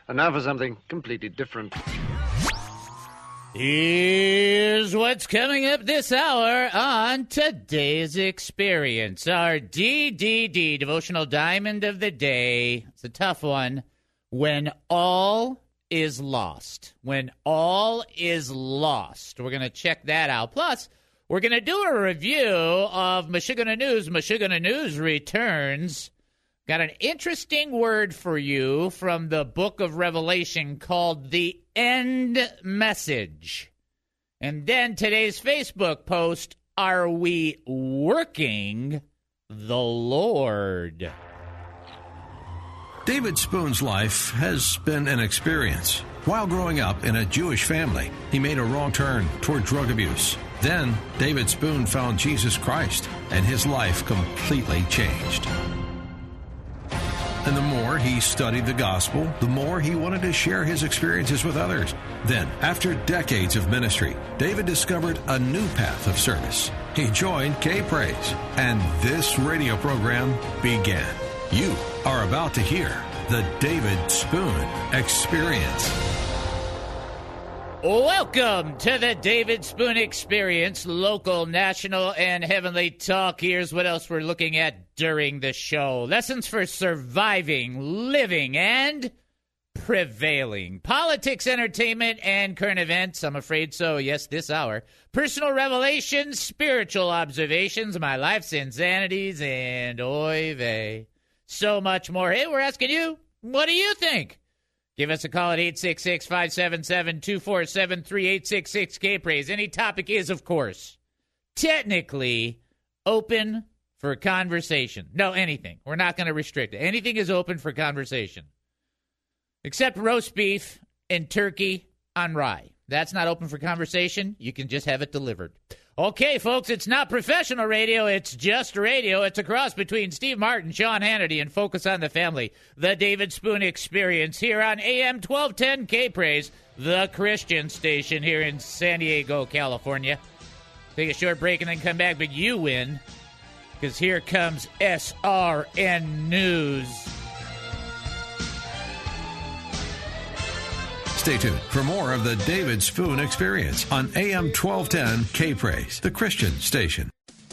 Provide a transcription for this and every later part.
And now for something completely different. Here's what's coming up this hour on Today's Experience. Our DDD, Devotional Diamond of the Day. It's a tough one. When all is lost. When all is lost. We're going to check that out. Plus, we're going to do a review of Michigan News. Michigan News returns. Got an interesting word for you from the book of Revelation called the End Message. And then today's Facebook post, Are We Working the Lord? David Spoon's life has been an experience. While growing up in a Jewish family, he made a wrong turn toward drug abuse. Then, David Spoon found Jesus Christ, and his life completely changed. And the more he studied the gospel, the more he wanted to share his experiences with others. Then, after decades of ministry, David discovered a new path of service. He joined K-Praise, and this radio program began. You are about to hear the David Spoon Experience. Welcome to the David Spoon Experience, local, national, and heavenly talk. Here's what else we're looking at during the show. Lessons for surviving, living, and prevailing. Politics, entertainment, and current events. I'm afraid so, yes, this hour. Personal revelations, spiritual observations, my life's insanities, and oy vey. So much more. Hey, we're asking you, what do you think? Give us a call at 866-577-2473, 866-K-Praise. Any topic is, of course, technically open for conversation. No, anything. We're not going to restrict it. Anything is open for conversation. Except roast beef and turkey on rye. That's not open for conversation. You can just have it delivered. Okay, folks, it's not professional radio. It's just radio. It's a cross between Steve Martin, Sean Hannity, and Focus on the Family. The David Spoon Experience here on AM 1210 K-Praise, the Christian station here in San Diego, California. Take a short break and then come back, but you win, because here comes SRN News. Stay tuned for more of the David Spoon Experience on AM 1210 K-Praise, the Christian station.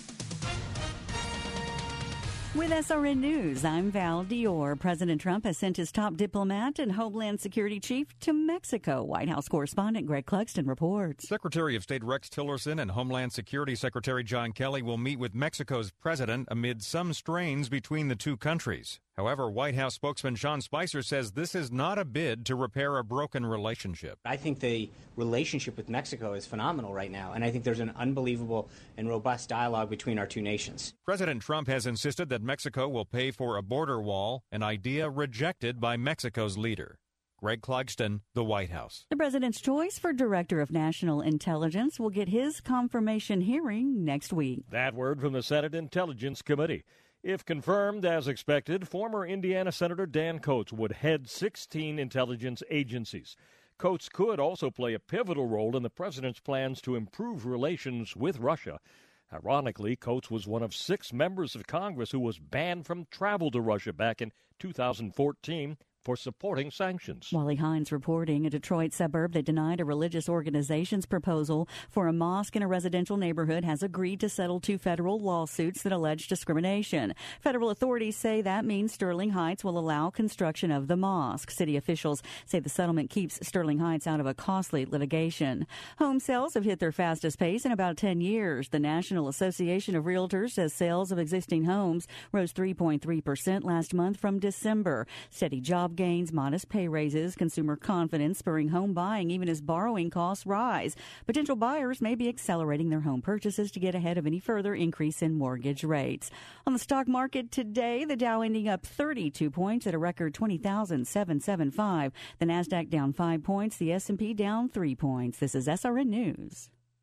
With SRN News, I'm Val Dior. President Trump has sent his top diplomat and Homeland Security chief to Mexico. White House correspondent Greg Clugston reports. Secretary of State Rex Tillerson and Homeland Security Secretary John Kelly will meet with Mexico's president amid some strains between the two countries. However, White House spokesman Sean Spicer says this is not a bid to repair a broken relationship. I think the relationship with Mexico is phenomenal right now, and I think there's an unbelievable and robust dialogue between our two nations. President Trump has insisted that Mexico will pay for a border wall, an idea rejected by Mexico's leader. Greg Clugston, the White House. The president's choice for Director of National Intelligence will get his confirmation hearing next week. That word from the Senate Intelligence Committee. If confirmed, as expected, former Indiana Senator Dan Coats would head 16 intelligence agencies. Coats could also play a pivotal role in the president's plans to improve relations with Russia. Ironically, Coats was one of 6 members of Congress who was banned from travel to Russia back in 2014 for supporting sanctions. Wally Hines reporting a Detroit suburb that denied a religious organization's proposal for a mosque in a residential neighborhood has agreed to settle 2 federal lawsuits that allege discrimination. Federal authorities say that means Sterling Heights will allow construction of the mosque. City officials say the settlement keeps Sterling Heights out of a costly litigation. Home sales have hit their fastest pace in about 10 years. The National Association of Realtors says sales of existing homes rose 3.3% last month from December. Steady job gains, modest pay raises, consumer confidence spurring home buying even as borrowing costs rise. Potential buyers may be accelerating their home purchases to get ahead of any further increase in mortgage rates. On the stock market today, the Dow ending up 32 points at a record 20,775. The Nasdaq down 5 points, the S&P down 3 points. This is SRN News.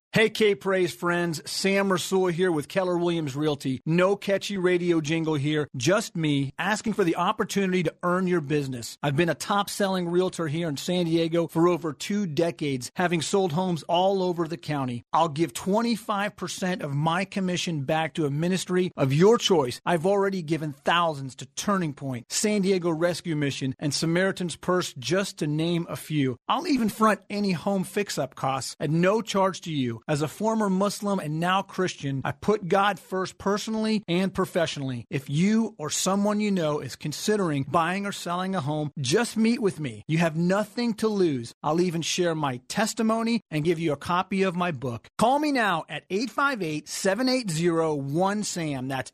Hey, K-Praise friends, Sam Rasul here with Keller Williams Realty. No catchy radio jingle here, just me asking for the opportunity to earn your business. I've been a top-selling realtor here in San Diego for over 2 decades, having sold homes all over the county. I'll give 25% of my commission back to a ministry of your choice. I've already given thousands to Turning Point, San Diego Rescue Mission, and Samaritan's Purse, just to name a few. I'll even front any home fix-up costs at no charge to you. As a former Muslim and now Christian, I put God first personally and professionally. If you or someone you know is considering buying or selling a home, just meet with me. You have nothing to lose. I'll even share my testimony and give you a copy of my book. Call me now at 858-780-1SAM. That's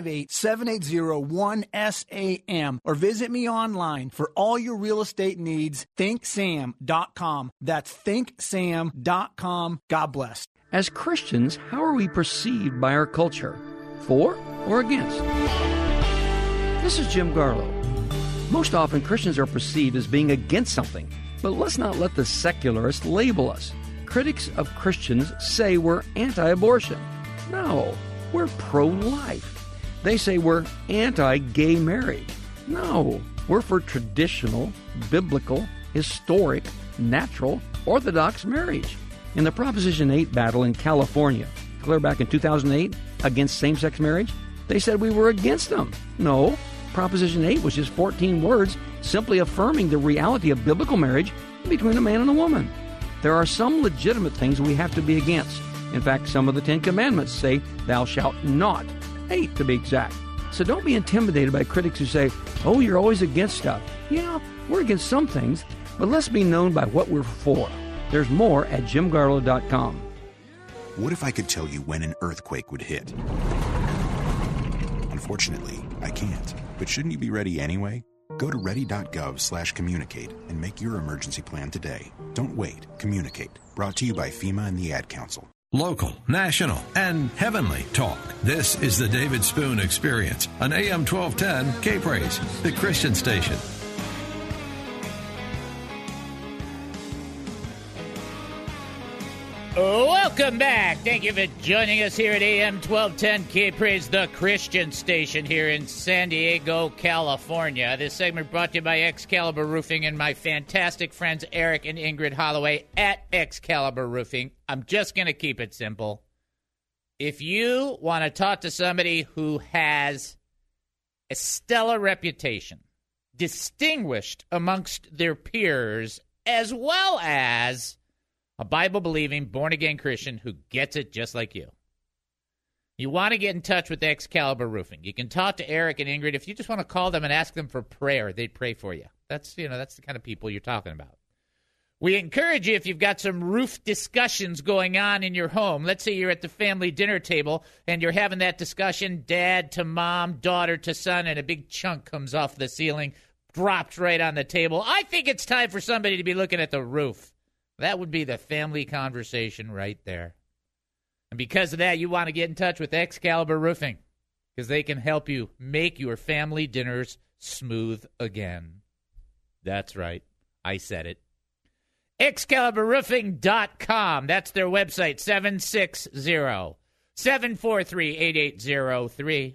858-780-1SAM. Or visit me online for all your real estate needs. ThinkSam.com. That's ThinkSam.com. God bless. As Christians, how are we perceived by our culture? For or against? This is Jim Garlow. Most often, Christians are perceived as being against something, but let's not let the secularists label us. Critics of Christians say we're anti-abortion. No, we're pro-life. They say we're anti-gay marriage. No, we're for traditional, biblical, historic, natural, orthodox marriage. In the Proposition 8 battle in California, clear back in 2008, against same-sex marriage, they said we were against them. No, Proposition 8 was just 14 words simply affirming the reality of biblical marriage between a man and a woman. There are some legitimate things we have to be against. In fact, some of the 10 Commandments say, thou shalt not, 8 to be exact. So don't be intimidated by critics who say, oh, you're always against stuff. Yeah, we're against some things, but let's be known by what we're for. There's more at jimgarlow.com. What if I could tell you when an earthquake would hit? Unfortunately, I can't. But shouldn't you be ready anyway? Go to ready.gov/communicate and make your emergency plan today. Don't wait. Communicate. Brought to you by FEMA and the Ad Council. Local, national, and heavenly talk. This is the David Spoon Experience on AM 1210 K-Praise, the Christian station. Welcome back. Thank you for joining us here at AM 1210 K-Praise, the Christian station here in San Diego, California. This segment brought to you by Excalibur Roofing and my fantastic friends Eric and Ingrid Holloway at Excalibur Roofing. I'm just going to keep it simple. If you want to talk to somebody who has a stellar reputation, distinguished amongst their peers, as well as a Bible-believing, born-again Christian who gets it just like you, you want to get in touch with Excalibur Roofing. You can talk to Eric and Ingrid. If you just want to call them and ask them for prayer, they'd pray for you. That's the kind of people you're talking about. We encourage you, if you've got some roof discussions going on in your home, let's say you're at the family dinner table and you're having that discussion, dad to mom, daughter to son, and a big chunk comes off the ceiling, drops right on the table. I think it's time for somebody to be looking at the roof. That would be the family conversation right there. And because of that, you want to get in touch with Excalibur Roofing because they can help you make your family dinners smooth again. That's right. I said it. ExcaliburRoofing.com. That's their website, 760-743-8803.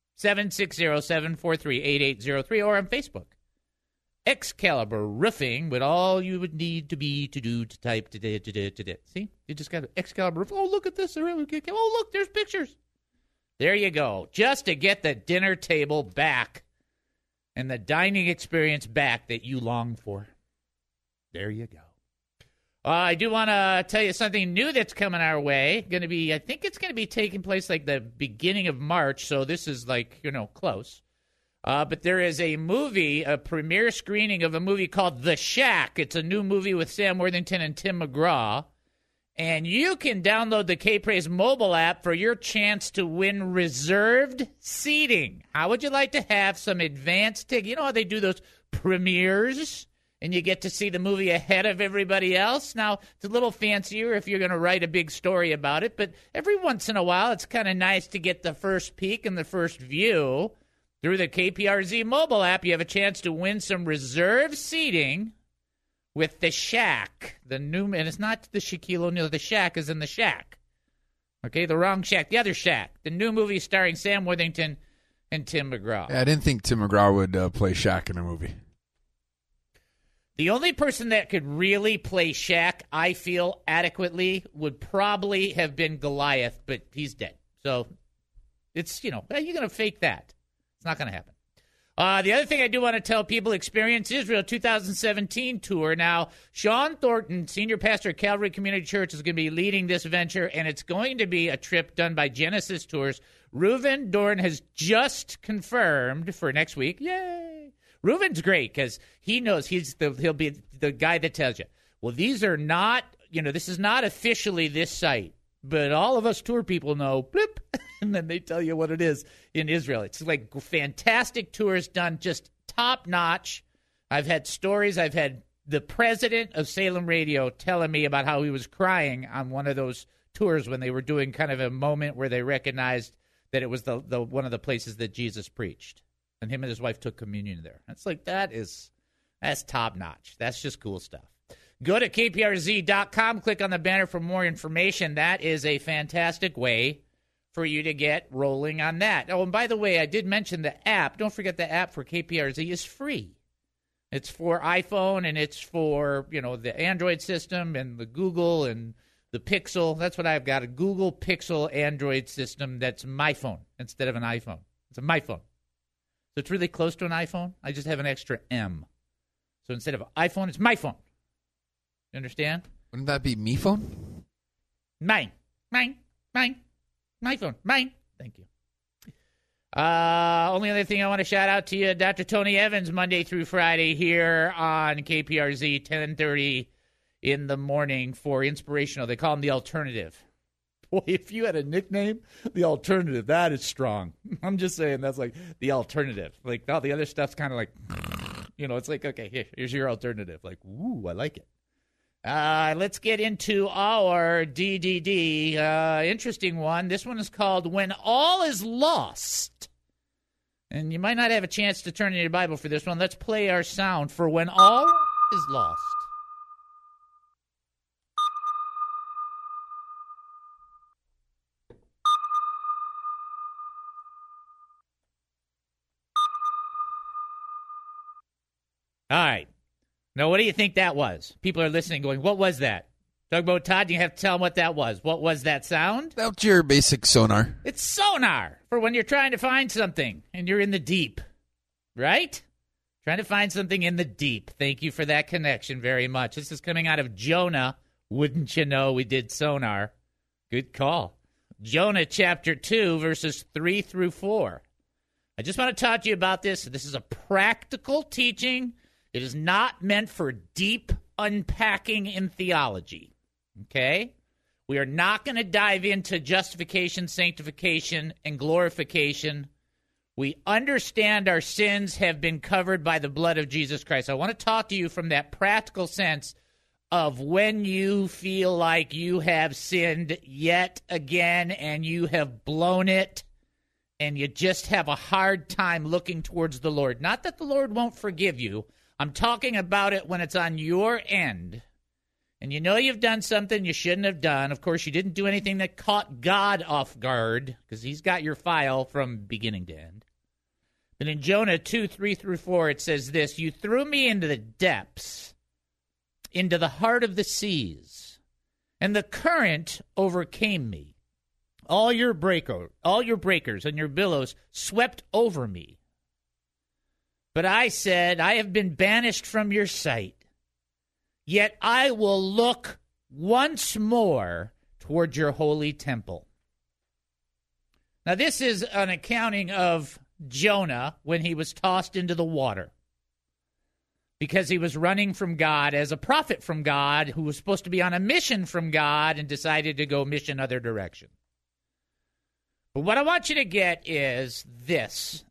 760-743-8803, or on Facebook. Excalibur Roofing, but all you would need to do to type today. See? You just got Excalibur Roofing. Oh, look at this. Oh, look, there's pictures. There you go. Just to get the dinner table back and the dining experience back that you long for. There you go. I do want to tell you something new that's coming our way. I think it's going to be taking place like the beginning of March, so this is close. But there is a premiere screening of a movie called The Shack. It's a new movie with Sam Worthington and Tim McGraw. And you can download the K-Praise mobile app for your chance to win reserved seating. How would you like to have some advanced tickets? You know how they do those premieres? And you get to see the movie ahead of everybody else. Now, it's a little fancier if you're going to write a big story about it. But every once in a while, it's kind of nice to get the first peek and the first view. Through the KPRZ mobile app, you have a chance to win some reserved seating with The Shack. And it's not the Shaquille O'Neal. The Shack is in The Shack. Okay, the wrong Shack. The other Shack. The new movie starring Sam Worthington and Tim McGraw. Yeah, I didn't think Tim McGraw would play Shaq in a movie. The only person that could really play Shaq, I feel, adequately would probably have been Goliath, but he's dead. So it's, you're going to fake that. It's not going to happen. The other thing I do want to tell people, Experience Israel 2017 tour. Now, Sean Thornton, senior pastor at Calvary Community Church, is going to be leading this venture, and it's going to be a trip done by Genesis Tours. Reuven Dorn has just confirmed for next week. Yay! Reuven's great because he knows he'll be the guy that tells you, well, these are not, this is not officially this site, but all of us tour people know, blip, and then they tell you what it is in Israel. It's like fantastic tours done just top notch. I've had stories. I've had the president of Salem Radio telling me about how he was crying on one of those tours when they were doing kind of a moment where they recognized that it was the one of the places that Jesus preached. And him and his wife took communion there. It's like, that's top notch. That's just cool stuff. Go to kprz.com, click on the banner for more information. That is a fantastic way for you to get rolling on that. Oh, and by the way, I did mention the app. Don't forget the app for KPRZ is free. It's for iPhone, and it's for, the Android system and the Google and the Pixel. That's what I've got, a Google Pixel Android system that's my phone instead of an iPhone. It's a my phone. So it's really close to an iPhone. I just have an extra M. So instead of iPhone, it's my phone. You understand? Wouldn't that be me phone? Mine. My phone. Mine. Thank you. Only other thing I want to shout out to you, Dr. Tony Evans, Monday through Friday here on KPRZ, 10:30 in the morning for Inspirational. They call him The Alternative. Boy, if you had a nickname, The Alternative, that is strong. I'm just saying that's like The Alternative. Like, all the other stuff's kind of like, it's like, okay, here's your alternative. Like, ooh, I like it. Let's get into our DDD. Interesting one. This one is called When All Is Lost. And you might not have a chance to turn in your Bible for this one. Let's play our sound for When All Is Lost. All right. Now, what do you think that was? People are listening going, what was that? Tugboat Todd, you have to tell them what that was. What was that sound? That's your basic sonar. It's sonar for when you're trying to find something and you're in the deep, right? Trying to find something in the deep. Thank you for that connection very much. This is coming out of Jonah. Wouldn't you know we did sonar? Good call. Jonah chapter 2, verses 3 through 4. I just want to talk to you about this. This is a practical teaching. It is not meant for deep unpacking in theology, okay? We are not going to dive into justification, sanctification, and glorification. We understand our sins have been covered by the blood of Jesus Christ. I want to talk to you from that practical sense of when you feel like you have sinned yet again and you have blown it and you just have a hard time looking towards the Lord. Not that the Lord won't forgive you. I'm talking about it when it's on your end, and you know you've done something you shouldn't have done. Of course, you didn't do anything that caught God off guard, because he's got your file from beginning to end. But in Jonah 2, 3 through 4, it says this, You threw me into the depths, into the heart of the seas, and the current overcame me. All your breakers and your billows swept over me. But I said, I have been banished from your sight, yet I will look once more toward your holy temple. Now, this is an accounting of Jonah when he was tossed into the water because he was running from God as a prophet from God who was supposed to be on a mission from God and decided to go mission other direction. But what I want you to get is this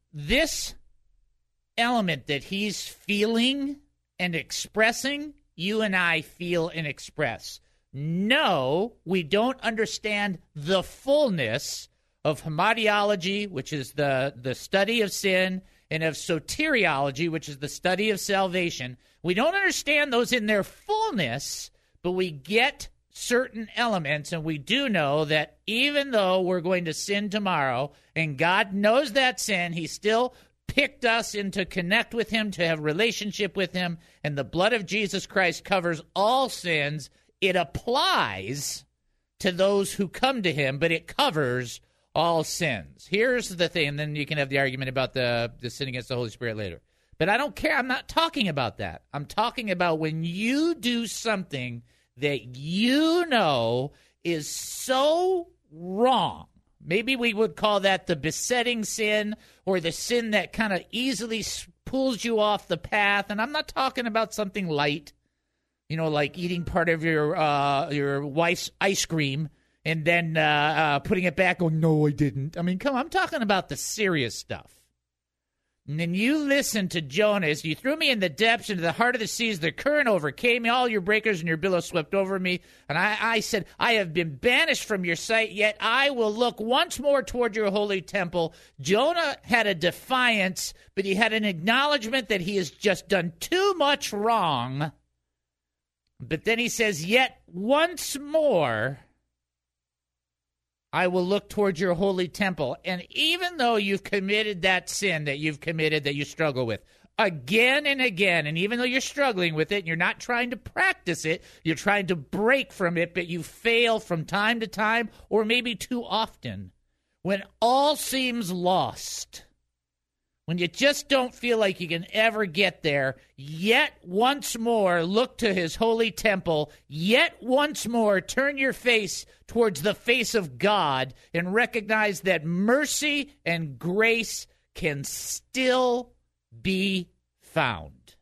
element that he's feeling and expressing, you and I feel and express. No, we don't understand the fullness of hamartiology, which is the study of sin, and of soteriology, which is the study of salvation. We don't understand those in their fullness, but we get certain elements, and we do know that even though we're going to sin tomorrow, and God knows that sin, he still picked us in to connect with him, to have relationship with him, and the blood of Jesus Christ covers all sins. It applies to those who come to him, but it covers all sins. Here's the thing, and then you can have the argument about the sin against the Holy Spirit later. But I don't care. I'm not talking about that. I'm talking about when you do something that you know is so wrong. Maybe we would call that the besetting sin, or the sin that kind of easily pulls you off the path. And I'm not talking about something light, like eating part of your wife's ice cream and then putting it back going, no, I didn't. I mean, come on, I'm talking about the serious stuff. And then you listen to Jonas. You threw me in the depths, into the heart of the seas. The current overcame me. All your breakers and your billows swept over me. And I said, I have been banished from your sight, yet I will look once more toward your holy temple. Jonah had a defiance, but he had an acknowledgement that he has just done too much wrong. But then he says, yet once more I will look towards your holy temple. And even though you've committed that sin that you've committed, that you struggle with again and again, and even though you're struggling with it, and you're not trying to practice it, you're trying to break from it, but you fail from time to time, or maybe too often, when all seems lost, when you just don't feel like you can ever get there, yet once more look to his holy temple, yet once more turn your face towards the face of God and recognize that mercy and grace can still be found.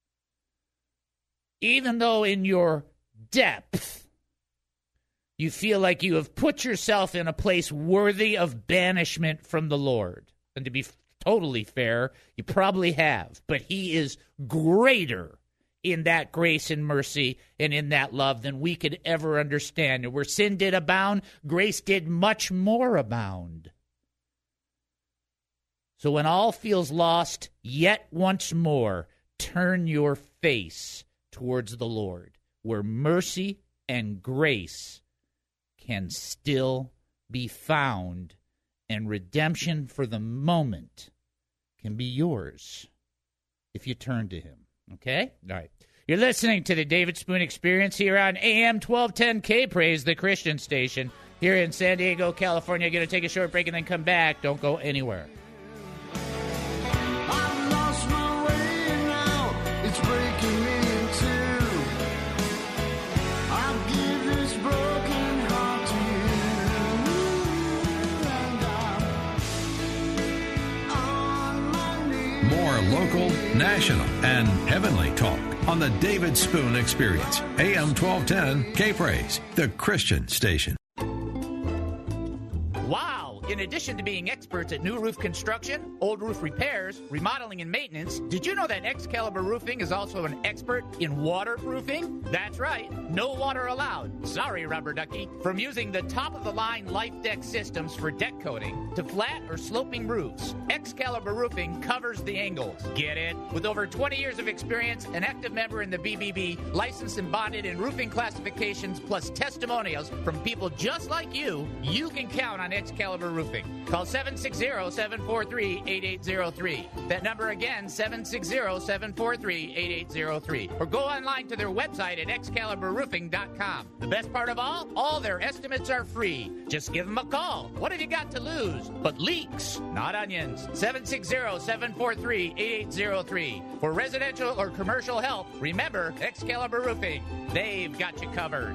Even though in your depth you feel like you have put yourself in a place worthy of banishment from the Lord. And to be totally fair, you probably have, but he is greater in that grace and mercy and in that love than we could ever understand. And where sin did abound, grace did much more abound. So when all feels lost, yet once more turn your face towards the Lord, where mercy and grace can still be found, and redemption for the moment can be yours if you turn to him. Okay? All right. You're listening to the David Spoon Experience here on AM 1210 K-Praise, the Christian station, here in San Diego, California. Going to take a short break and then come back. Don't go anywhere. I've lost my way now. It's breaking me in two. I'll give this broken heart to you. More local, national, and heavenly talk on the David Spoon Experience. AM 1210 K-Praise, the Christian station. Wow! In addition to being experts at new roof construction, old roof repairs, remodeling, and maintenance, did you know that Excalibur Roofing is also an expert in waterproofing? That's right. No water allowed. Sorry, Rubber Ducky. From using the top-of-the-line Life Deck systems for deck coating to flat or sloping roofs, Excalibur Roofing covers the angles. Get it? With over 20 years of experience, an active member in the BBB, licensed and bonded in roofing classifications, plus testimonials from people just like you, you can count on Excalibur Roofing. Call 760-743-8803. That number again, 760-743-8803. Or go online to their website at excaliburroofing.com. The best part of all their estimates are free. Just give them a call. What have you got to lose? But leaks, not onions. 760-743-8803. For residential or commercial help, remember Excalibur Roofing. They've got you covered.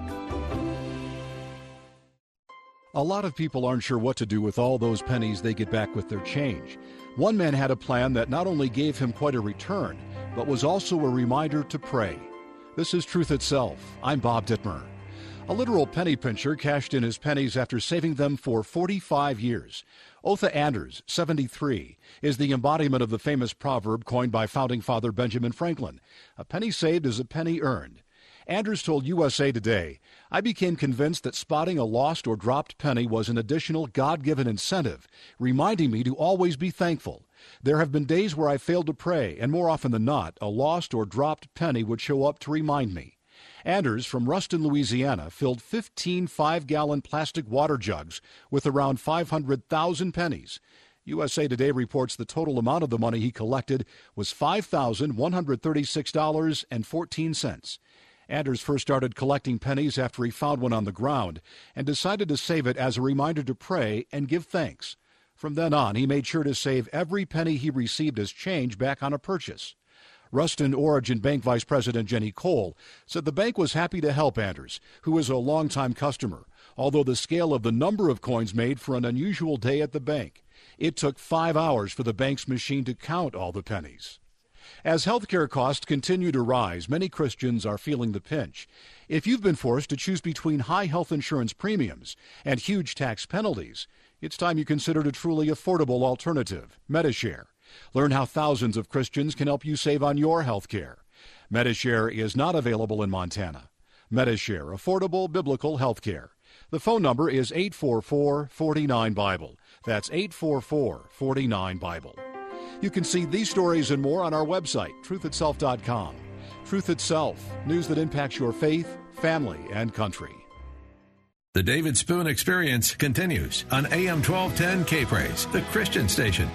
A lot of people aren't sure what to do with all those pennies they get back with their change. One man had a plan that not only gave him quite a return, but was also a reminder to pray. This is Truth Itself. I'm Bob Dittmer. A literal penny pincher cashed in his pennies after saving them for 45 years. Otha Anders, 73, is the embodiment of the famous proverb coined by founding father Benjamin Franklin. A penny saved is a penny earned. Anders told USA Today, I became convinced that spotting a lost or dropped penny was an additional God-given incentive, reminding me to always be thankful. There have been days where I failed to pray, and more often than not, a lost or dropped penny would show up to remind me. Anders from Ruston, Louisiana, filled 15 5-gallon plastic water jugs with around 500,000 pennies. USA Today reports the total amount of the money he collected was $5,136.14. Anders first started collecting pennies after he found one on the ground and decided to save it as a reminder to pray and give thanks. From then on, he made sure to save every penny he received as change back on a purchase. Ruston Origin Bank Vice President Jenny Cole said the bank was happy to help Anders, who is a longtime customer, although the scale of the number of coins made for an unusual day at the bank. It took 5 hours for the bank's machine to count all the pennies. As healthcare costs continue to rise, many Christians are feeling the pinch. If you've been forced to choose between high health insurance premiums and huge tax penalties, it's time you considered a truly affordable alternative, Medi-Share. Learn how thousands of Christians can help you save on your health care. Medi-Share is not available in Montana. Medi-Share, affordable biblical health care. The phone number is 844-49-BIBLE. That's 844-49-BIBLE. You can see these stories and more on our website, truthitself.com. Truth Itself, news that impacts your faith, family, and country. The David Spoon Experience continues on AM 1210 K-Praise, the Christian station.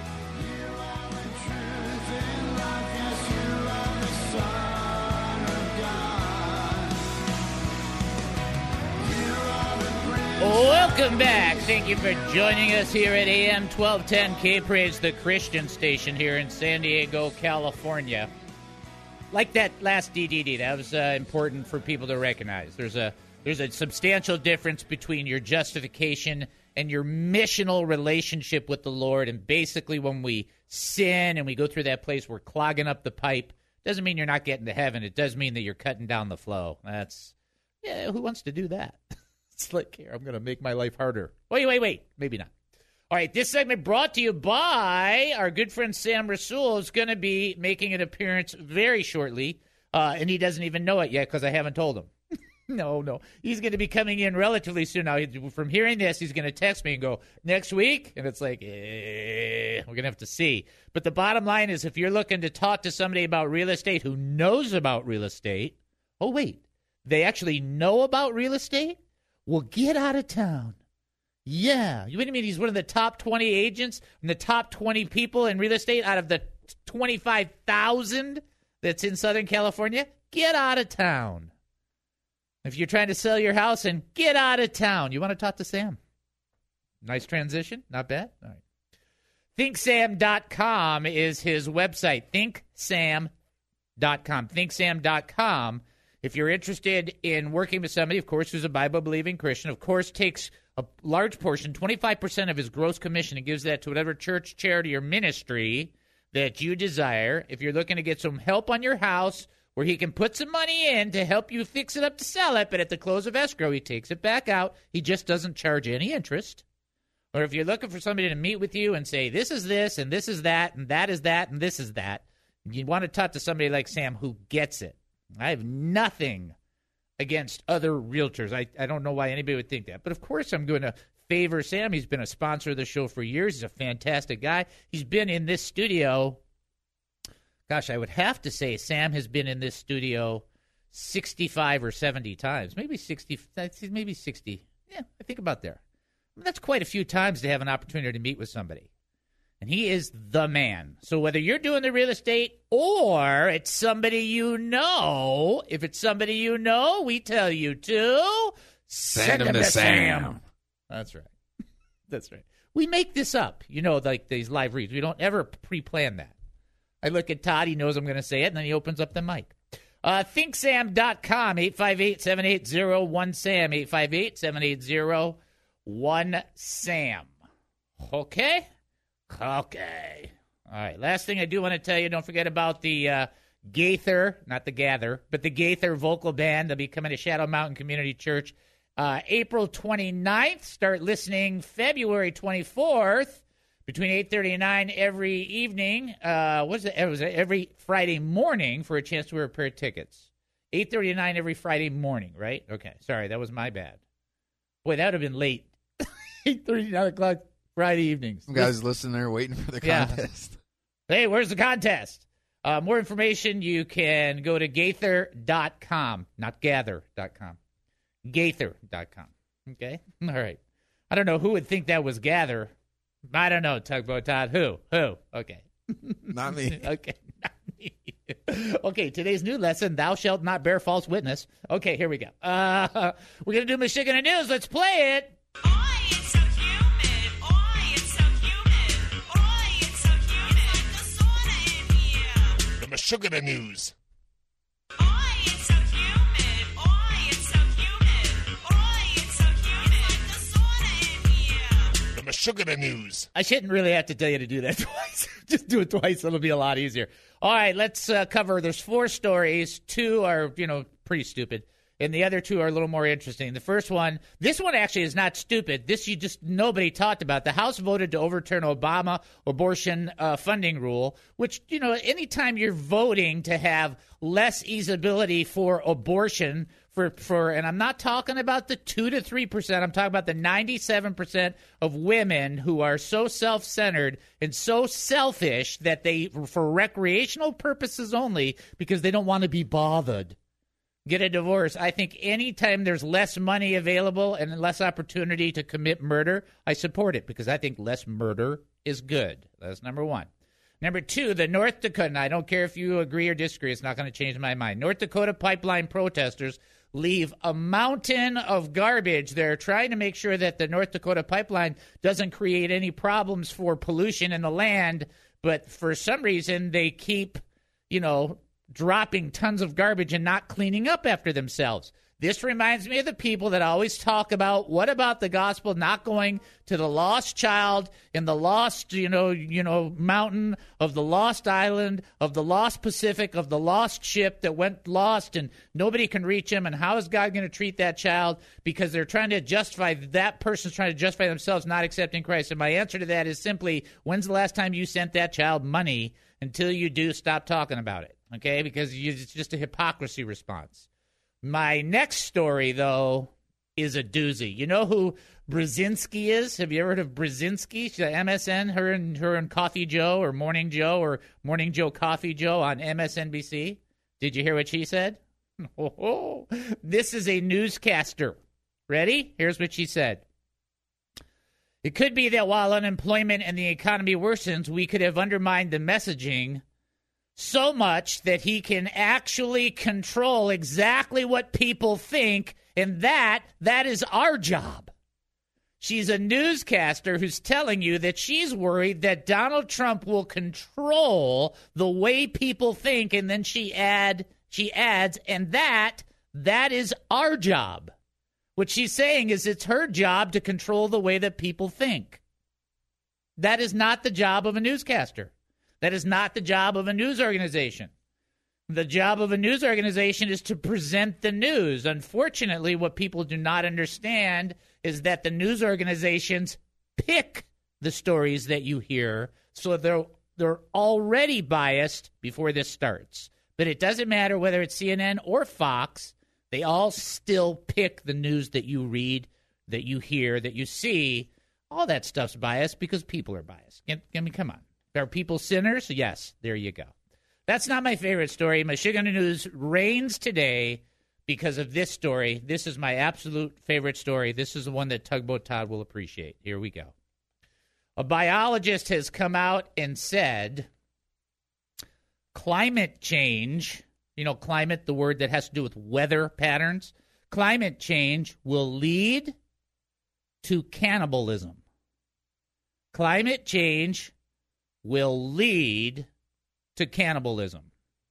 Welcome back. Thank you for joining us here at AM 1210 K-Praise, the Christian station here in San Diego, California. Like that last DDD, that was important for people to recognize. There's a substantial difference between your justification and your missional relationship with the Lord. And basically when we sin and we go through that place, we're clogging up the pipe. Doesn't mean you're not getting to heaven. It does mean that you're cutting down the flow. Who wants to do that? It's like, here, I'm going to make my life harder. Wait. Maybe not. All right, this segment brought to you by our good friend Sam Rasool, is going to be making an appearance very shortly, and he doesn't even know it yet because I haven't told him. No. He's going to be coming in relatively soon. Now, from hearing this, he's going to text me and go, next week? And it's like, we're going to have to see. But the bottom line is, if you're looking to talk to somebody about real estate who knows about real estate, they actually know about real estate? Well, get out of town. Yeah. You mean he's one of the top 20 agents and the top 20 people in real estate out of the 25,000 that's in Southern California? Get out of town. If you're trying to sell your house, and get out of town. You want to talk to Sam? Nice transition. Not bad. All right. ThinkSam.com is his website. ThinkSam.com. ThinkSam.com. If you're interested in working with somebody, of course, who's a Bible-believing Christian, of course, takes a large portion, 25% of his gross commission, and gives that to whatever church, charity, or ministry that you desire. If you're looking to get some help on your house where he can put some money in to help you fix it up to sell it, but at the close of escrow, he takes it back out. He just doesn't charge any interest. Or if you're looking for somebody to meet with you and say, this is this, and this is that, and that is that, and this is that, you want to talk to somebody like Sam who gets it. I have nothing against other realtors. I don't know why anybody would think that. But, of course, I'm going to favor Sam. He's been a sponsor of the show for years. He's a fantastic guy. He's been in this studio. Gosh, I would have to say Sam has been in this studio 65 or 70 times. Maybe 60. Yeah, I think about there. That's quite a few times to have an opportunity to meet with somebody. And he is the man. So whether you're doing the real estate or it's somebody you know, if it's somebody you know, we tell you to send him to Sam. That's right. That's right. We make this up, like these live reads. We don't ever pre-plan that. I look at Todd. He knows I'm going to say it, and then he opens up the mic. ThinkSam.com, 858-780-1SAM, 858-780-1SAM. Okay? Okay. All right. Last thing I do want to tell you, don't forget about the Gaither, not the Gather, but the Gaither vocal band. They'll be coming to Shadow Mountain Community Church April 29th. Start listening February 24th between 8:30 and 9 every evening. It was every Friday morning for a chance to win a pair of tickets. 8:30 to 9 every Friday morning, right? Okay. Sorry, that was my bad. Boy, that would have been late. 8:30 to 9 o'clock. Friday evenings. Some guys listening there waiting for the contest. Hey, where's the contest? More information, you can go to Gaither.com, not Gather.com. Gaither.com. Okay? All right. I don't know who would think that was Gather. I don't know, Tugboat Todd. Who? Okay. Not me. Okay, not me. Okay, today's new lesson, thou shalt not bear false witness. Okay, here we go. We're going to do Michigan News. Let's play it. Michigan News. The Michigan News. I shouldn't really have to tell you to do that twice. Just do it twice. It'll be a lot easier. All right, let's cover. There's 4 stories. 2 are, pretty stupid. And the other 2 are a little more interesting. The first one, this one actually is not stupid. This nobody talked about. The House voted to overturn Obama abortion funding rule, which, anytime you're voting to have less easeability for abortion, and I'm not talking about the 2 to 3%, I'm talking about the 97% of women who are so self-centered and so selfish that they, for recreational purposes only, because they don't want to be bothered, get a divorce. I think anytime there's less money available and less opportunity to commit murder, I support it because I think less murder is good. That's number 1. Number 2, the North Dakota, and I don't care if you agree or disagree, it's not going to change my mind. North Dakota pipeline protesters leave a mountain of garbage. They're trying to make sure that the North Dakota pipeline doesn't create any problems for pollution in the land, but for some reason they keep, dropping tons of garbage and not cleaning up after themselves. This reminds me of the people that always talk about, what about the gospel not going to the lost child in the lost, mountain of the lost island, of the lost Pacific, of the lost ship that went lost and nobody can reach him, and how is God going to treat that child? Because they're trying to justify, that person's trying to justify themselves not accepting Christ. And my answer to that is simply, when's the last time you sent that child money? Until you do, stop talking about it. Okay, because it's just a hypocrisy response. My next story, though, is a doozy. You know who Brzezinski is? Have you ever heard of Brzezinski? She's at MSN, her and Coffee Joe or Morning Joe Coffee Joe on MSNBC. Did you hear what she said? Oh, this is a newscaster. Ready? Here's what she said. It could be that while unemployment and the economy worsens, we could have undermined the messaging so much that he can actually control exactly what people think, and that is our job. She's a newscaster who's telling you that she's worried that Donald Trump will control the way people think, and then she adds, and that is our job. What she's saying is it's her job to control the way that people think. That is not the job of a newscaster. That is not the job of a news organization. The job of a news organization is to present the news. Unfortunately, what people do not understand is that the news organizations pick the stories that you hear, so they're already biased before this starts. But it doesn't matter whether it's CNN or Fox. They all still pick the news that you read, that you hear, that you see. All that stuff's biased because people are biased. Come on. Are people sinners? Yes, there you go. That's not my favorite story. Michigan News reigns today because of this story. This is my absolute favorite story. This is the one that Tugboat Todd will appreciate. Here we go. A biologist has come out and said climate change, climate, the word that has to do with weather patterns, climate change will lead to cannibalism. Climate change will lead to cannibalism.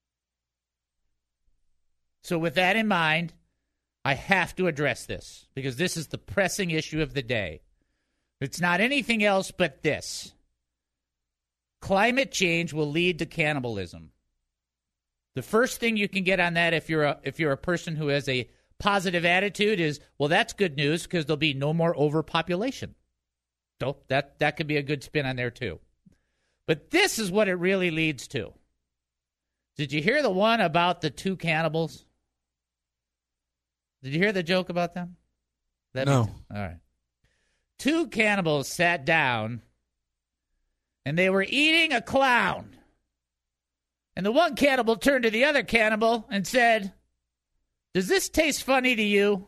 So with that in mind, I have to address this because this is the pressing issue of the day. It's not anything else but this. Climate change will lead to cannibalism. The first thing you can get on that if you're a person who has a positive attitude is, well, that's good news because there'll be no more overpopulation. So that could be a good spin on there too. But this is what it really leads to. Did you hear the one about the 2 cannibals? Did you hear the joke about them? No. All right. two cannibals sat down, and they were eating a clown. And the one cannibal turned to the other cannibal and said, "Does this taste funny to you?"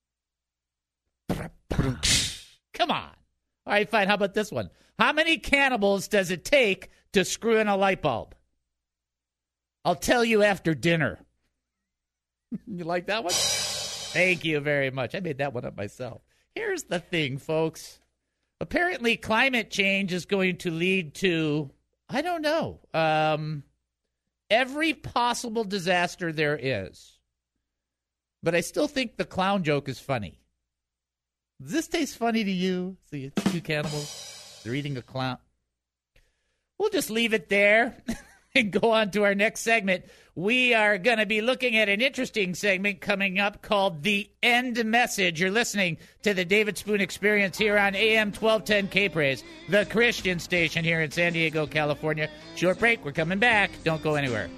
Come on. All right, fine. How about this one? How many cannibals does it take to screw in a light bulb? I'll tell you after dinner. You like that one? Thank you very much. I made that one up myself. Here's the thing, folks. Apparently, climate change is going to lead to, I don't know, every possible disaster there is. But I still think the clown joke is funny. Does this taste funny to you? See, it's two cannibals. They're eating a clown. We'll just leave it there and go on to our next segment. We are going to be looking at an interesting segment coming up called The End Message. You're listening to the David Spoon Experience here on AM 1210 K-Praise, the Christian station here in San Diego, California. Short break. We're coming back. Don't go anywhere.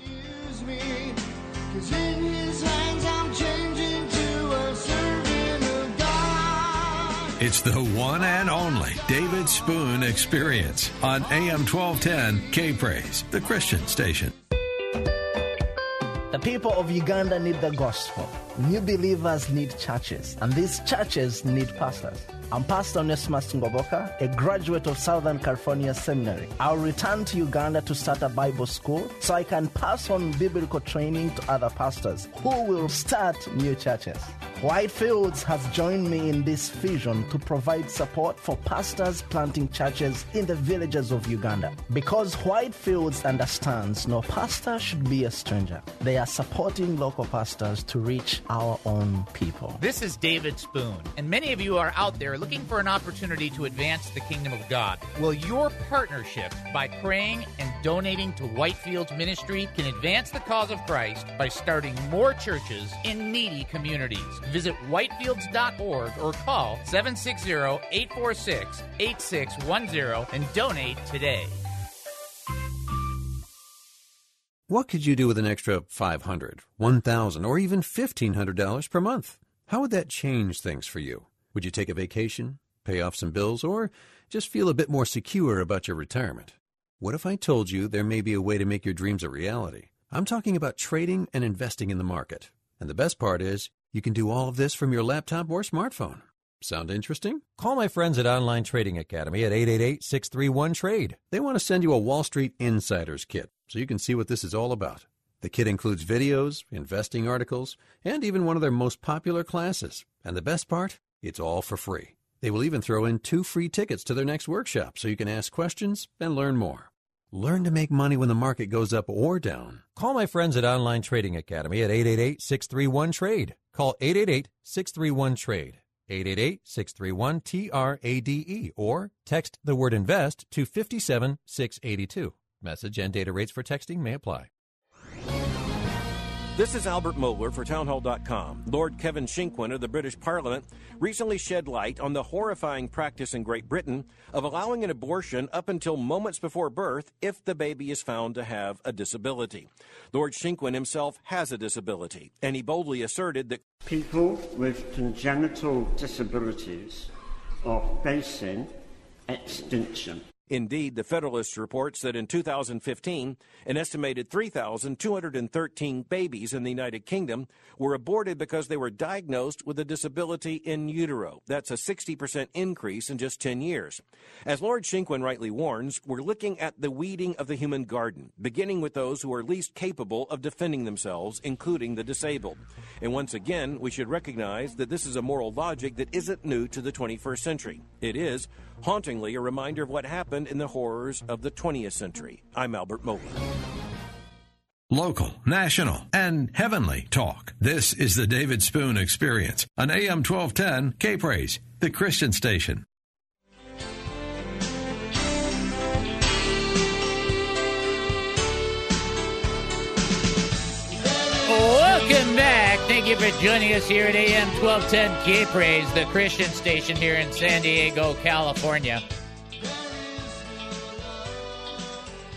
It's the one and only David Spoon Experience on AM 1210 K-Praise, the Christian station. The people of Uganda need the gospel. New believers need churches, and these churches need pastors. I'm Pastor Onesimus Ngoboka, a graduate of Southern California Seminary. I'll return to Uganda to start a Bible school so I can pass on biblical training to other pastors who will start new churches. Whitefields has joined me in this vision to provide support for pastors planting churches in the villages of Uganda. Because Whitefields understands no pastor should be a stranger. They are supporting local pastors to reach our own people. This is David Spoon, and many of you are out there looking for an opportunity to advance the kingdom of God. Well, your partnership by praying and donating to Whitefields Ministry can advance the cause of Christ by starting more churches in needy communities. Visit whitefields.org or call 760-846-8610 and donate today. What could you do with an extra $500, $1,000, or even $1,500 per month? How would that change things for you? Would you take a vacation, pay off some bills, or just feel a bit more secure about your retirement? What if I told you there may be a way to make your dreams a reality? I'm talking about trading and investing in the market. And the best part is, you can do all of this from your laptop or smartphone. Sound interesting? Call my friends at Online Trading Academy at 888-631-TRADE. They want to send you a Wall Street Insiders Kit so you can see what this is all about. The kit includes videos, investing articles, and even one of their most popular classes. And the best part? It's all for free. They will even throw in 2 free tickets to their next workshop so you can ask questions and learn more. Learn to make money when the market goes up or down. Call my friends at Online Trading Academy at 888-631-TRADE. Call 888-631-TRADE. 888-631-TRADE or text the word INVEST to 57682. Message and data rates for texting may apply. This is Albert Mohler for Townhall.com. Lord Kevin Shinkwin of the British Parliament recently shed light on the horrifying practice in Great Britain of allowing an abortion up until moments before birth if the baby is found to have a disability. Lord Shinkwin himself has a disability, and he boldly asserted that people with congenital disabilities are facing extinction. Indeed, the Federalist reports that in 2015, an estimated 3,213 babies in the United Kingdom were aborted because they were diagnosed with a disability in utero. That's a 60% increase in just 10 years. As Lord Shinkwin rightly warns, we're looking at the weeding of the human garden, beginning with those who are least capable of defending themselves, including the disabled. And once again, we should recognize that this is a moral logic that isn't new to the 21st century. It is, hauntingly, a reminder of what happened in the horrors of the 20th century. I'm Albert Mohler. Local, national, and heavenly talk. This is the David Spoon Experience on AM 1210 K-Praise, the Christian station. Welcome back. Thank you for joining us here at AM 1210 K-Praise, the Christian station here in San Diego, California.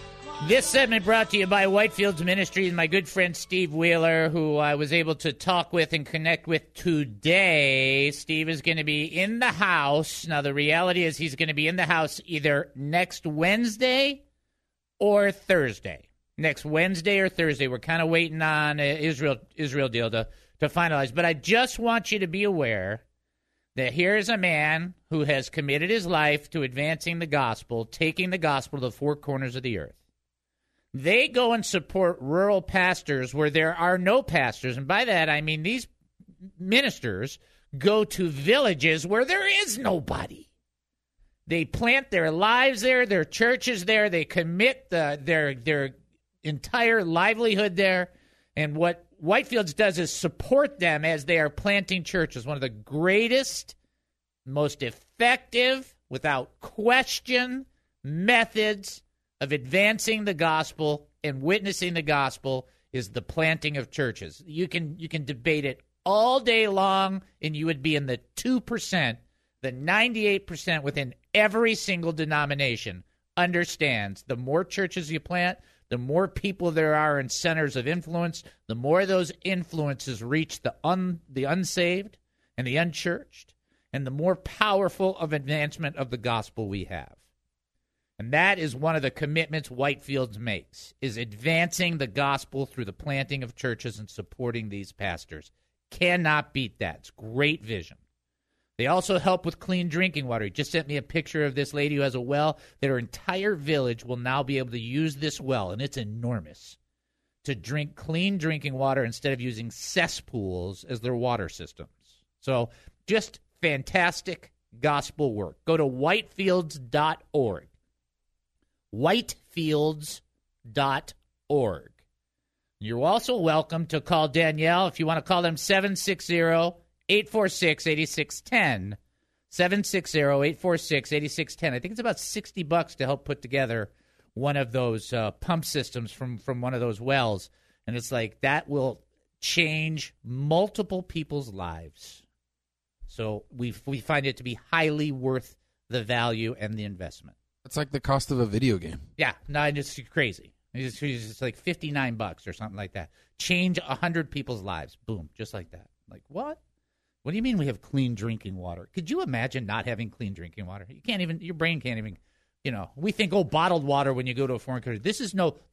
This segment brought to you by Whitefields Ministries, my good friend Steve Wheeler, who I was able to talk with and connect with today. Steve is going to be in the house. Now, the reality is he's going to be in the house either next Wednesday or Thursday. Next Wednesday or Thursday. We're kind of waiting on Israel deal to finalize. But I just want you to be aware that here is a man who has committed his life to advancing the gospel, taking the gospel to the four corners of the earth. They go and support rural pastors where there are no pastors. And by that, I mean these ministers go to villages where there is nobody. They plant their lives there, their churches there. They commit their entire livelihood there. And what Whitefields does is support them as they are planting churches. One of the greatest, most effective, without question, methods of advancing the gospel and witnessing the gospel is the planting of churches. You can debate it all day long, and you would be in the 2%. The 98% within every single denomination understands the more churches you plant, the more people there are in centers of influence, the more those influences reach the unsaved and the unchurched, and the more powerful of advancement of the gospel we have. And that is one of the commitments Whitefields makes, is advancing the gospel through the planting of churches and supporting these pastors. Cannot beat that. It's great vision. They also help with clean drinking water. He just sent me a picture of this lady who has a well that her entire village will now be able to use this well, and it's enormous, to drink clean drinking water instead of using cesspools as their water systems. So just fantastic gospel work. Go to whitefields.org. whitefields.org. You're also welcome to call Danielle if you want to call them 760-846-8610. 760-846-8610. I think it's about $60 to help put together one of those pump systems from one of those wells. And it's like that will change multiple people's lives. So we find it to be highly worth the value and the investment. It's like the cost of a video game. Yeah, no, it's crazy. It's like $59 or something like that. Change 100 people's lives. Boom, just like that. Like, what? What do you mean we have clean drinking water? Could you imagine not having clean drinking water? You can't even, your brain can't even, we think, bottled water when you go to a foreign country. This is no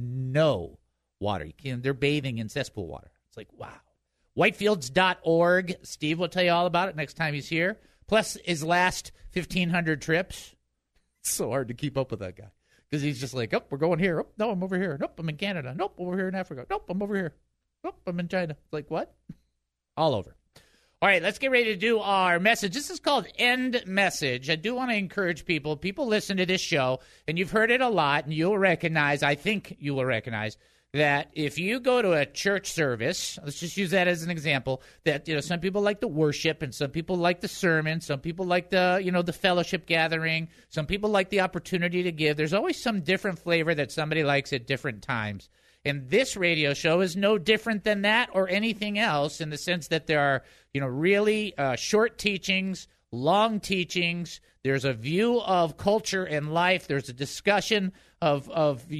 water. They're bathing in cesspool water. It's like, wow. Whitefields.org. Steve will tell you all about it next time he's here. Plus his last 1,500 trips. It's so hard to keep up with that guy because he's just like, we're going here. Oh, no, I'm over here. Nope, I'm in Canada. Nope, over here in Africa. Nope, I'm over here. Nope, I'm in China. Like, what? All over. All right, let's get ready to do our message. This is called End Message. I do want to encourage people. People listen to this show, and you've heard it a lot, and I think you will recognize that if you go to a church service, let's just use that as an example, that some people like the worship and some people like the sermon, some people like the fellowship gathering, some people like the opportunity to give. There's always some different flavor that somebody likes at different times. And this radio show is no different than that or anything else in the sense that there are, really short teachings, long teachings. There's a view of culture and life. There's a discussion of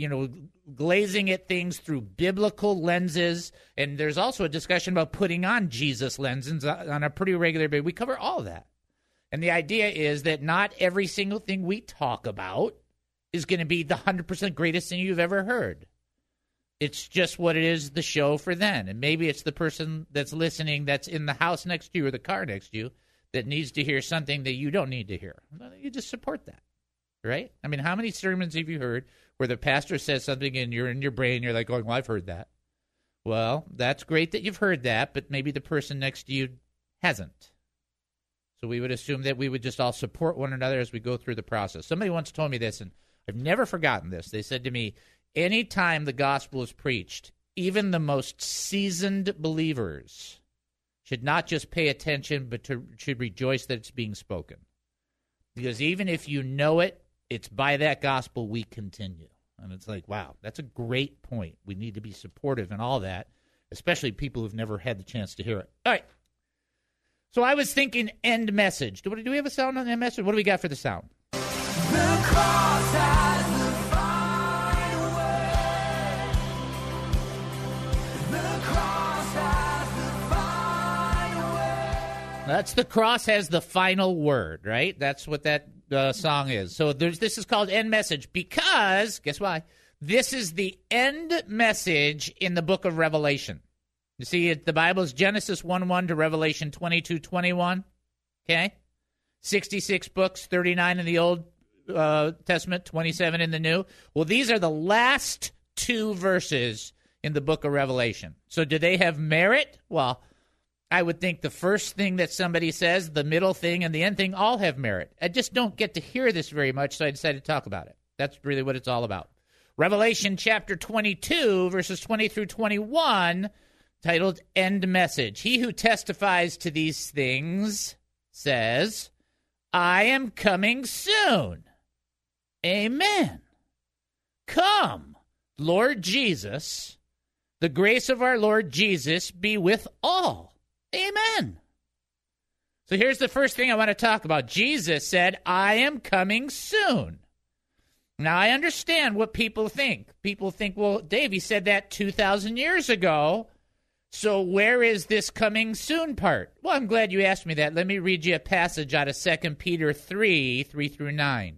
glazing at things through biblical lenses. And there's also a discussion about putting on Jesus lenses on a pretty regular basis. We cover all of that. And the idea is that not every single thing we talk about is going to be the 100% greatest thing you've ever heard. It's just what it is, the show for then. And maybe it's the person that's listening that's in the house next to you or the car next to you that needs to hear something that you don't need to hear. You just support that, right? I mean, how many sermons have you heard where the pastor says something and you're in your brain, you're like going, well, I've heard that. Well, that's great that you've heard that, but maybe the person next to you hasn't. So we would assume that we would just all support one another as we go through the process. Somebody once told me this, and I've never forgotten this. They said to me, anytime the gospel is preached, even the most seasoned believers should not just pay attention, but should rejoice that it's being spoken. Because even if you know it, it's by that gospel we continue. And it's like, wow, that's a great point. We need to be supportive and all that, especially people who've never had the chance to hear it. All right. So I was thinking end message. Do we have a sound on that message? What do we got for the sound? The cross has the final word. That's the cross has the final word, right? That's what that song is. So this is called End Message because, guess why? This is the end message in the book of Revelation. You see, the Bible is Genesis 1:1 to Revelation 22:21. Okay? 66 books, 39 in the Old Testament, 27 in the New. Well, these are the last two verses in the book of Revelation. So do they have merit? Well, I would think the first thing that somebody says, the middle thing, and the end thing all have merit. I just don't get to hear this very much, so I decided to talk about it. That's really what it's all about. Revelation chapter 22, verses 20 through 21, titled End Message. He who testifies to these things says, I am coming soon. Amen. Come, Lord Jesus. The grace of our Lord Jesus be with all. Amen. So here's the first thing I want to talk about. Jesus said, I am coming soon. Now, I understand what people think. People think, well, Dave, he said that 2,000 years ago. So where is this coming soon part? Well, I'm glad you asked me that. Let me read you a passage out of 2 Peter 3 through 9.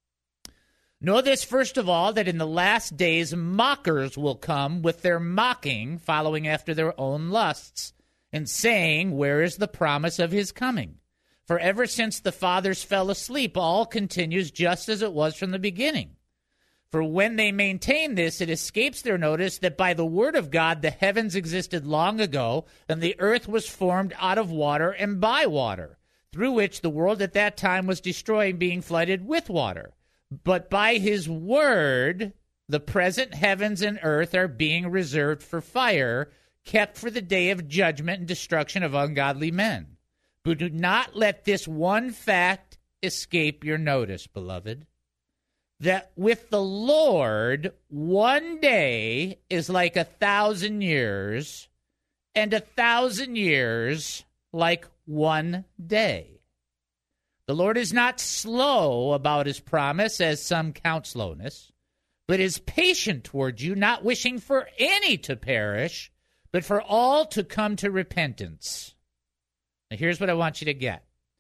Know this, first of all, that in the last days mockers will come with their mocking, following after their own lusts, and saying, where is the promise of his coming? For ever since the fathers fell asleep, all continues just as it was from the beginning. For when they maintain this, it escapes their notice that by the word of God the heavens existed long ago, and the earth was formed out of water and by water, through which the world at that time was destroyed, being flooded with water. But by his word, the present heavens and earth are being reserved for fire, kept for the day of judgment and destruction of ungodly men. But do not let this one fact escape your notice, beloved, that with the Lord, one day is like 1,000 years, and 1,000 years like one day. The Lord is not slow about his promise, as some count slowness, but is patient toward you, not wishing for any to perish, but for all to come to repentance. Now, here's what I want you to get.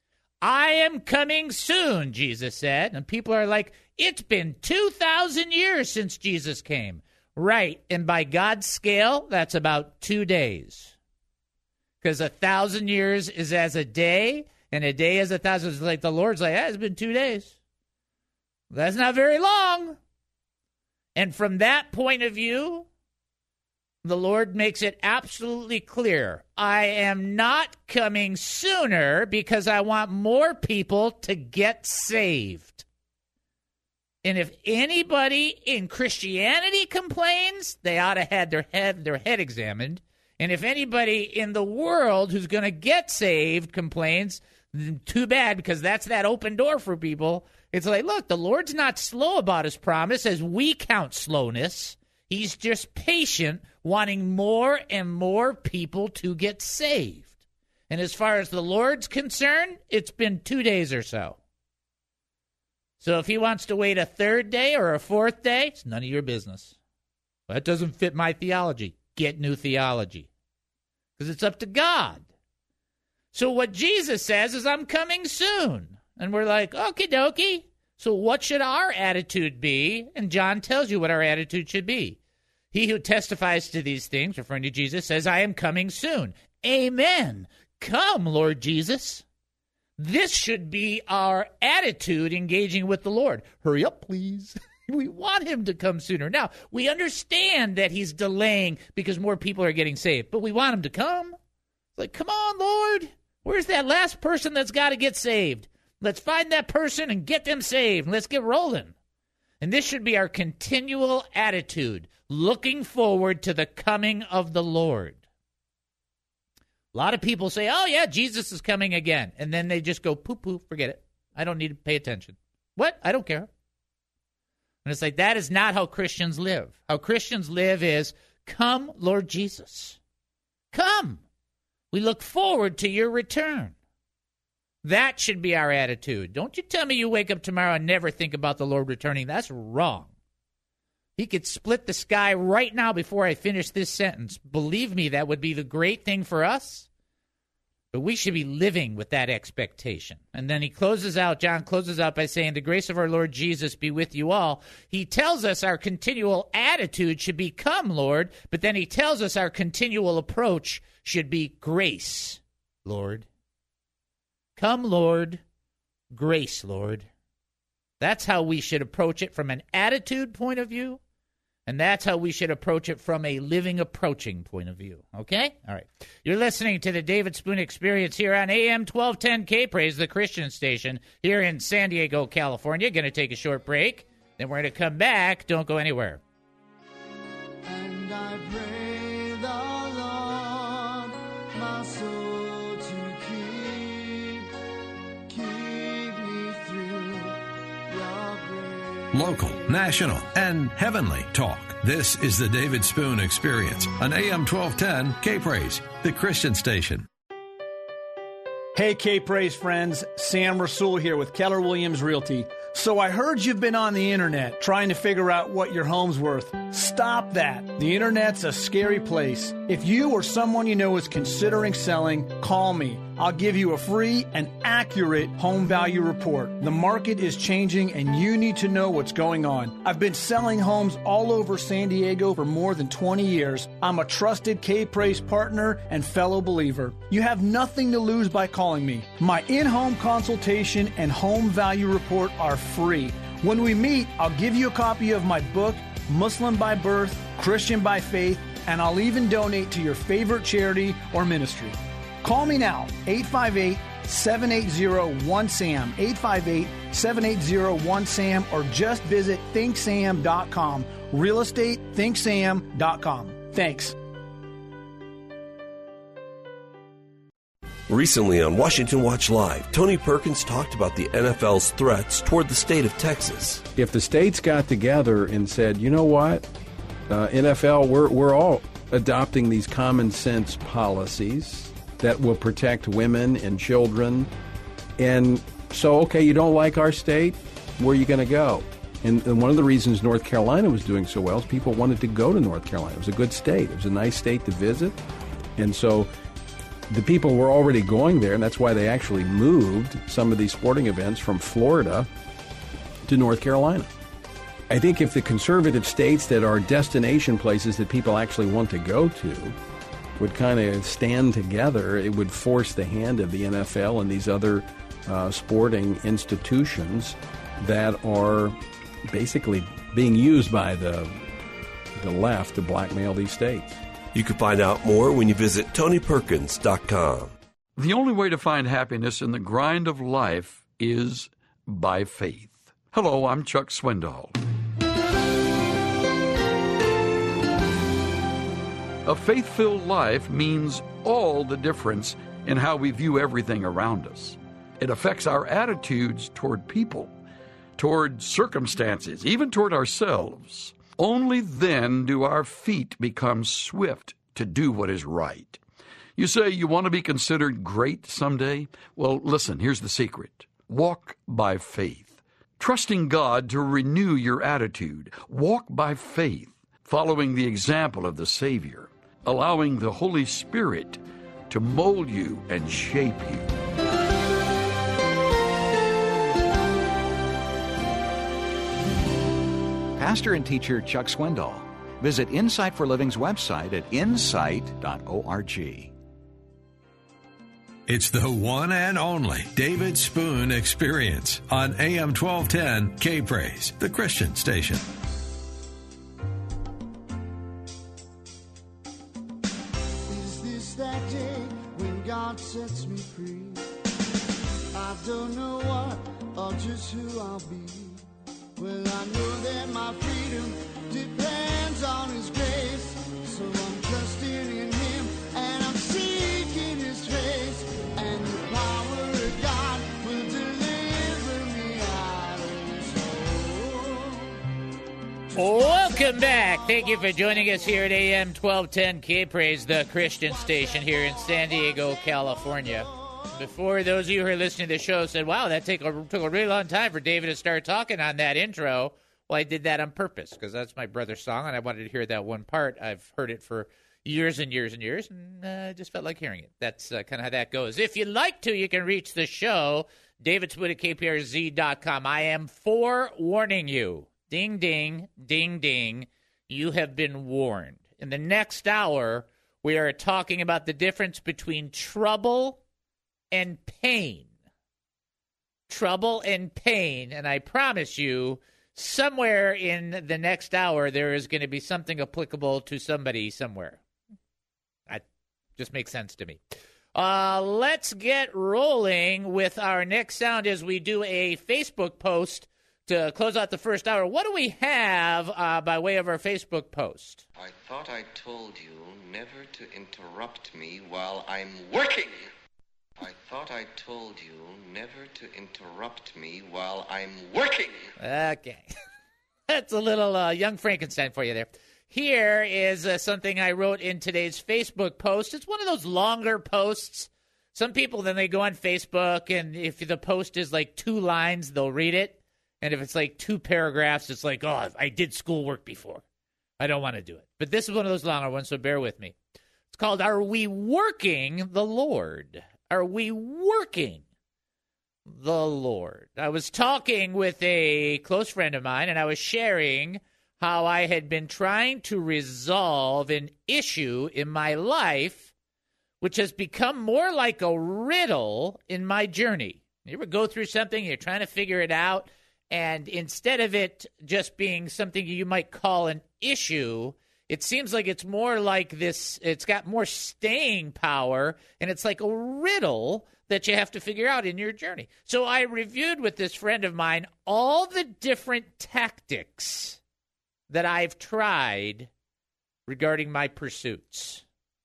I am coming soon, Jesus said. And people are like, it's been 2,000 years since Jesus came. Right. And by God's scale, that's about 2 days. Because 1,000 years is as a day, and a day is 1,000. It's like the Lord's like, it's been 2 days. That's not very long. And from that point of view, the Lord makes it absolutely clear. I am not coming sooner because I want more people to get saved. And if anybody in Christianity complains, they ought to have their head examined. And if anybody in the world who's going to get saved complains, too bad, because that's that open door for people. It's like, look, the Lord's not slow about his promise as we count slowness. He's just patient, wanting more and more people to get saved. And as far as the Lord's concerned, it's been 2 days or so. So if he wants to wait a third day or a fourth day, it's none of your business. That doesn't fit my theology. Get new theology. Because it's up to God. So what Jesus says is, I'm coming soon. And we're like, okie dokie. So what should our attitude be? And John tells you what our attitude should be. He who testifies to these things, referring to Jesus, says, I am coming soon. Amen. Come, Lord Jesus. This should be our attitude engaging with the Lord. Hurry up, please. We want him to come sooner. Now, we understand that he's delaying because more people are getting saved, but we want him to come. It's like, come on, Lord. Where's that last person that's got to get saved? Let's find that person and get them saved. Let's get rolling. And this should be our continual attitude, looking forward to the coming of the Lord. A lot of people say, oh, yeah, Jesus is coming again. And then they just go, poo-poo, forget it. I don't need to pay attention. What? I don't care. And it's like, that is not how Christians live. How Christians live is, come, Lord Jesus. Come. We look forward to your return. That should be our attitude. Don't you tell me you wake up tomorrow and never think about the Lord returning. That's wrong. He could split the sky right now before I finish this sentence. Believe me, that would be the great thing for us. But we should be living with that expectation. And then John closes out by saying, the grace of our Lord Jesus be with you all. He tells us our continual attitude should be, come, Lord. But then he tells us our continual approach should be, grace, Lord. Come, Lord. Grace, Lord. That's how we should approach it from an attitude point of view. And that's how we should approach it from a living approaching point of view. Okay? All right. You're listening to the David Spoon Experience here on AM 1210 K-Praise, the Christian station here in San Diego, California. Going to take a short break. Then we're going to come back. Don't go anywhere. And I pray the Lord my soul to keep me through your grace. Local, national, and heavenly talk. This is the David Spoon Experience on AM 1210 K-Praise, the Christian station. Hey, K-Praise friends, Sam Rasul here with Keller Williams Realty. So I heard you've been on the internet trying to figure out what your home's worth. Stop that. The internet's a scary place. If you or someone you know is considering selling, call me. I'll give you a free and accurate home value report. The market is changing and you need to know what's going on. I've been selling homes all over San Diego for more than 20 years. I'm a trusted K-Praise partner and fellow believer. You have nothing to lose by calling me. My in-home consultation and home value report are free. When we meet, I'll give you a copy of my book, Muslim by Birth, Christian by Faith, and I'll even donate to your favorite charity or ministry. Call me now, 858-780-1SAM, 858-780-1SAM, or just visit thinksam.com, realestatethink.sam.com. Thanks. Recently on Washington Watch Live, Tony Perkins talked about the NFL's threats toward the state of Texas. If the states got together and said, you know what, NFL, we're all adopting these common sense policies that will protect women and children, and so, okay, you don't like our state, where are you going to go? And one of the reasons North Carolina was doing so well is people wanted to go to North Carolina. It was a good state. It was a nice state to visit, and so the people were already going there, and that's why they actually moved some of these sporting events from Florida to North Carolina. I think if the conservative states that are destination places that people actually want to go to would kind of stand together, it would force the hand of the NFL and these other sporting institutions that are basically being used by the left to blackmail these states. You can find out more when you visit TonyPerkins.com. The only way to find happiness in the grind of life is by faith. Hello, I'm Chuck Swindoll. A faith-filled life means all the difference in how we view everything around us. It affects our attitudes toward people, toward circumstances, even toward ourselves. Only then do our feet become swift to do what is right. You say you want to be considered great someday? Well, listen, here's the secret. Walk by faith. Trusting God to renew your attitude. Walk by faith, following the example of the Savior, allowing the Holy Spirit to mold you and shape you. Pastor and teacher Chuck Swindoll. Visit Insight for Living's website at insight.org. It's the one and only David Spoon Experience on AM 1210 K-Praise, the Christian station. Is this that day when God sets me free? I don't know what or just who I'll be. Well, I know that my freedom depends on His grace. So I'm trusting in Him and I'm seeking His face. And the power of God will deliver me out of this hole. Welcome back. Thank you for joining us here at AM 1210 K-Praise, the Christian station here in San Diego, California. Before, those of you who are listening to the show said, wow, that took a really long time for David to start talking on that intro. Well, I did that on purpose because that's my brother's song, and I wanted to hear that one part. I've heard it for years and years and years, and I just felt like hearing it. That's kind of how that goes. If you'd like to, you can reach the show, David Smoot at KPRZ.com. I am forewarning you. Ding, ding, ding, ding. You have been warned. In the next hour, we are talking about the difference between trouble and pain. Trouble and pain. And I promise you, somewhere in the next hour, there is going to be something applicable to somebody somewhere. That just makes sense to me. Let's get rolling with our next sound as we do a Facebook post to close out the first hour. What do we have by way of our Facebook post? I thought I told you never to interrupt me while I'm working. I thought I told you never to interrupt me while I'm working. Okay. That's a little young Frankenstein for you there. Here is something I wrote in today's Facebook post. It's one of those longer posts. Some people, then they go on Facebook, and if the post is like 2 lines, they'll read it. And if it's like 2 paragraphs, it's like, oh, I did schoolwork before. I don't want to do it. But this is one of those longer ones, so bear with me. It's called, Are We Working the Lord? Are we working the Lord? I was talking with a close friend of mine, and I was sharing how I had been trying to resolve an issue in my life, which has become more like a riddle in my journey. You ever go through something, you're trying to figure it out, and instead of it just being something you might call an issue, it seems like it's more like this, it's got more staying power, and it's like a riddle that you have to figure out in your journey. So I reviewed with this friend of mine all the different tactics that I've tried regarding my pursuits.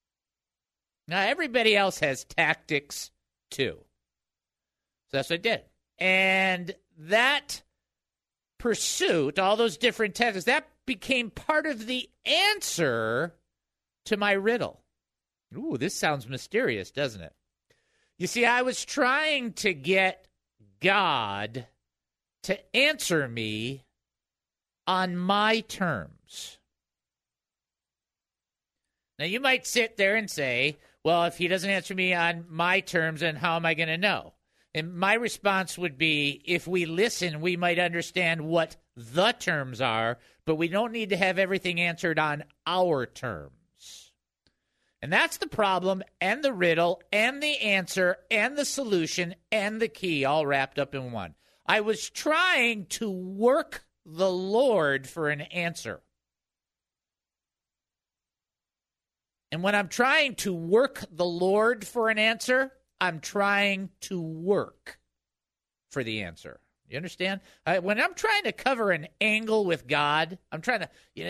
Now, everybody else has tactics, too. So that's what I did. And that pursuit, all those different tactics, that became part of the answer to my riddle. Ooh, this sounds mysterious, doesn't it? You see, I was trying to get God to answer me on my terms. Now, you might sit there and say, well, if he doesn't answer me on my terms, then how am I going to know? And my response would be, if we listen, we might understand what the terms are, but we don't need to have everything answered on our terms. And that's the problem and the riddle and the answer and the solution and the key all wrapped up in one. I was trying to work the Lord for an answer. And when I'm trying to work the Lord for an answer, I'm trying to work for the answer. You understand? When I'm trying to cover an angle with God, I'm trying to,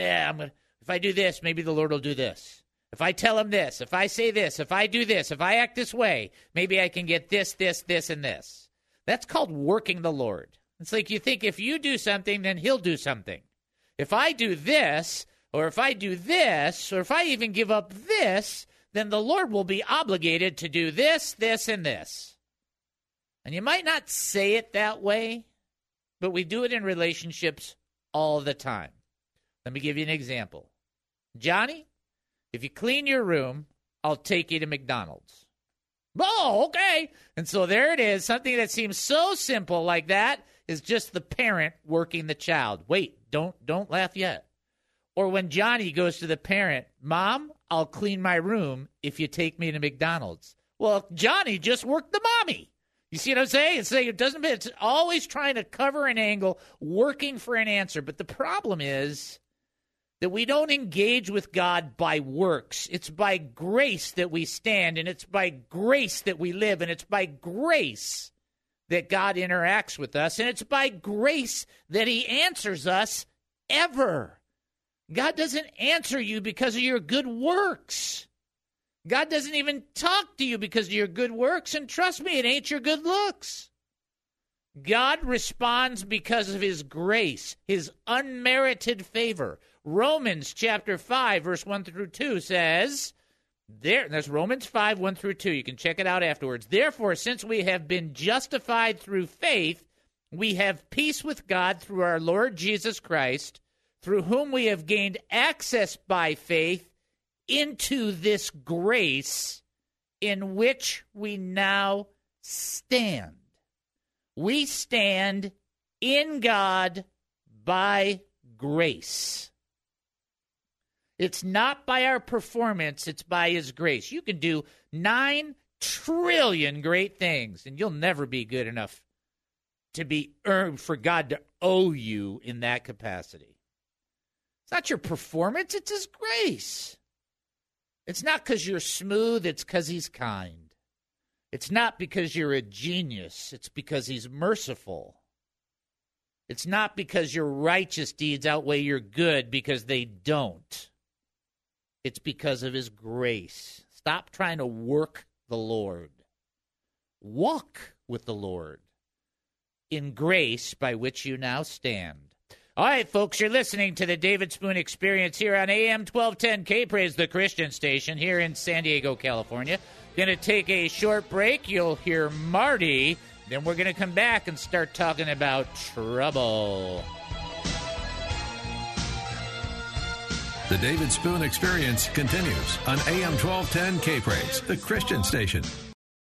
if I do this, maybe the Lord will do this. If I tell him this, if I say this, if I do this, if I act this way, maybe I can get this, this, this, and this. That's called working the Lord. It's like you think if you do something, then he'll do something. If I do this, or if I do this, or if I even give up this, then the Lord will be obligated to do this, this, and this. And you might not say it that way, but we do it in relationships all the time. Let me give you an example. Johnny, if you clean your room, I'll take you to McDonald's. Oh, okay. And so there it is. Something that seems so simple like that is just the parent working the child. Wait, don't laugh yet. Or when Johnny goes to the parent, Mom, I'll clean my room if you take me to McDonald's. Well, Johnny just worked the mommy. You see what I'm saying? It's always trying to cover an angle, working for an answer. But the problem is that we don't engage with God by works. It's by grace that we stand, and it's by grace that we live, and it's by grace that God interacts with us, and it's by grace that he answers us ever. God doesn't answer you because of your good works. God doesn't even talk to you because of your good works, and trust me, it ain't your good looks. God responds because of his grace, his unmerited favor. Romans chapter 5, verse 1 through 2 says, that's Romans 5, 1 through 2. You can check it out afterwards. Therefore, since we have been justified through faith, we have peace with God through our Lord Jesus Christ, through whom we have gained access by faith into this grace in which we now stand. We stand in God by grace. It's not by our performance, it's by His grace. You can do 9 trillion great things, and you'll never be good enough to be earned for God to owe you in that capacity. It's not your performance, it's His grace. It's not because you're smooth, it's because He's kind. It's not because you're a genius, it's because He's merciful. It's not because your righteous deeds outweigh your good, because they don't. It's because of His grace. Stop trying to work the Lord. Walk with the Lord in grace by which you now stand. All right, folks, you're listening to the David Spoon Experience here on AM 1210 K-Praise, the Christian station here in San Diego, California. Going to take a short break. You'll hear Marty. Then we're going to come back and start talking about trouble. The David Spoon Experience continues on AM 1210 K-Praise, the Christian station.